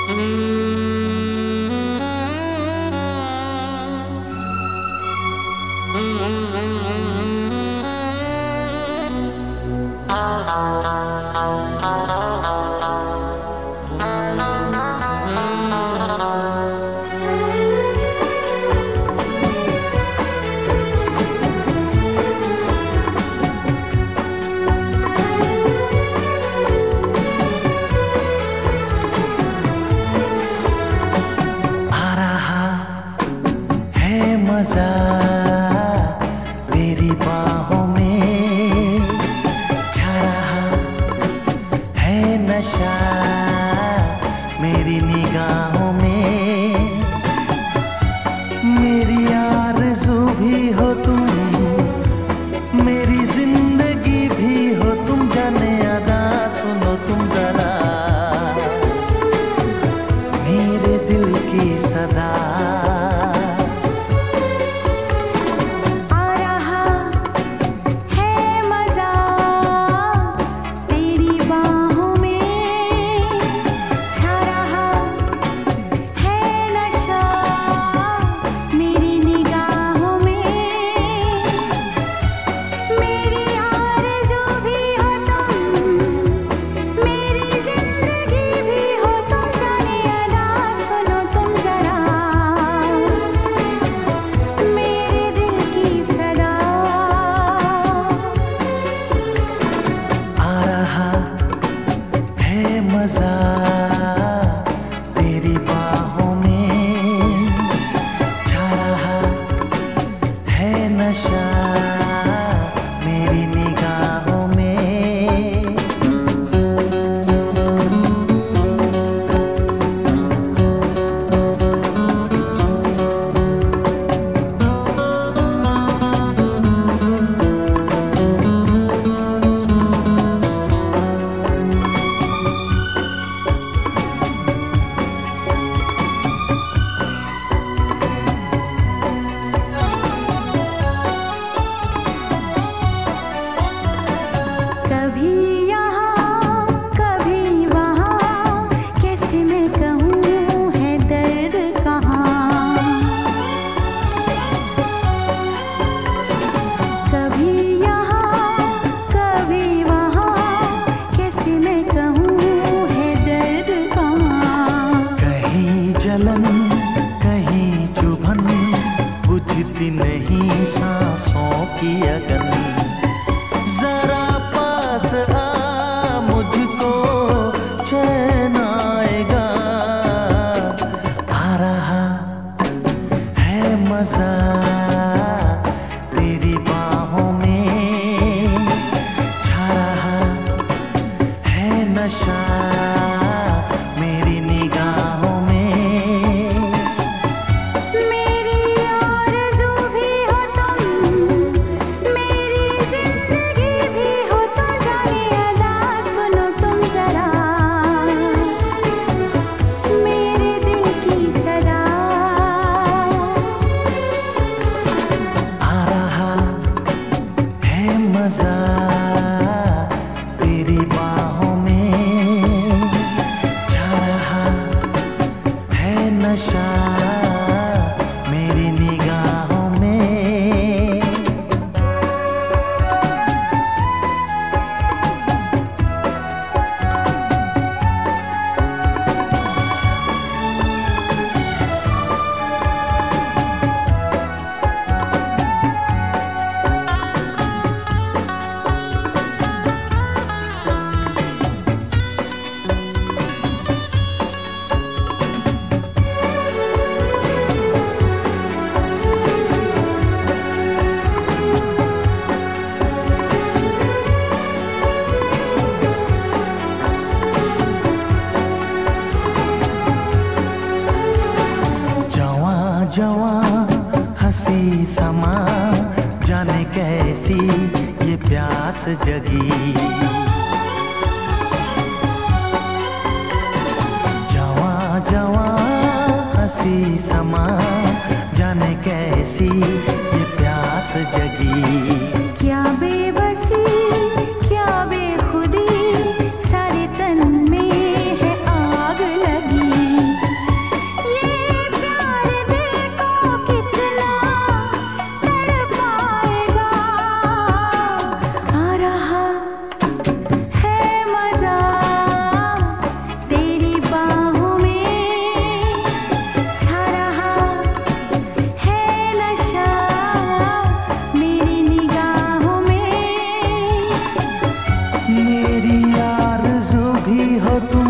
तेरी बाहों में छा रहा है नशा मेरी निगाहों में। मेरी आरज़ू भी हो तुम, मेरी जिंदगी भी हो तुम, जाने अदा सुनो तुम जरा मेरे दिल की सदा। मजा तेरी बाहों में छा रहा है नशा मेरी निगाहों में। कहीं चुभन बुझती नहीं सांसों की अगन। जरा पास आ मुझको चैन आएगा। आ रहा है मजा तेरी बाहों में छा रहा है नशा मेरी निगाहों में। मजा तेरी बाहों में छा रहा है नशा मेरी निगाहों में। जवां हंसी समा जाने कैसी ये प्यास जगी। जवां जवां हंसी समा जाने कैसी ये प्यास जगी। क्या बेबसी क्या बेखुदी सारे तन में है आग लगी। हो तुम,